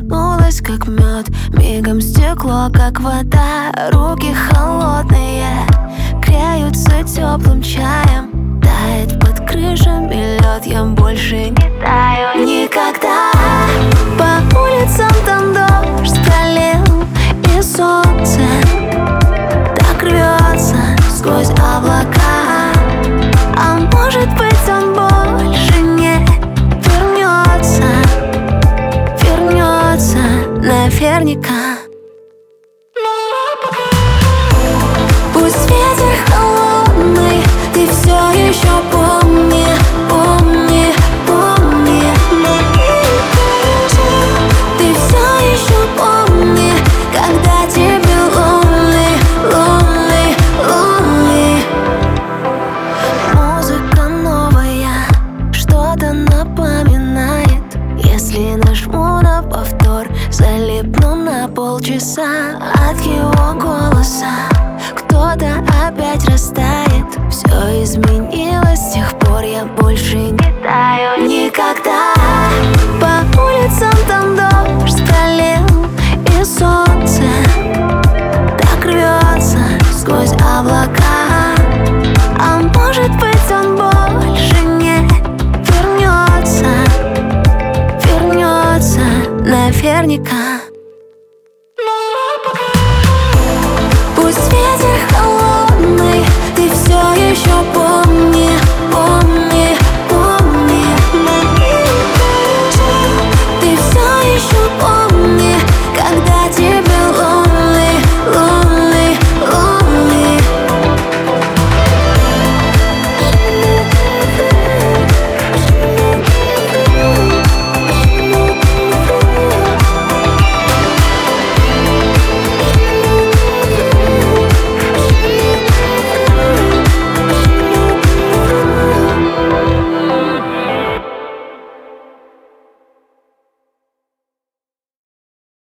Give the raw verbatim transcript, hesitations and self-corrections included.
коснулась, как мед. Мигом стекло, как вода. Руки холодные греются теплым чаем. Тает под крышами лед, я больше не таю никогда. По улицам там дождь пролил, и солнце так рвется сквозь облака. А может быть, он больше не вернется, вернется наверняка. Пусть ветер холодный, ты все еще помни, помни, помни. Ты все еще помни, когда тебе lonely, lonely, lonely. Музыка новая что-то напоминает. Если нажму на повтор, залипну на полчаса от его голоса. Кто-то опять растает. Все изменилось с тех пор, я больше не таю никогда. По улицам там дождь пролил, и солнце так рвется сквозь облака. А может быть, он больше не вернется, вернется наверняка. Пусть ветер холодный, ты все еще помнишь.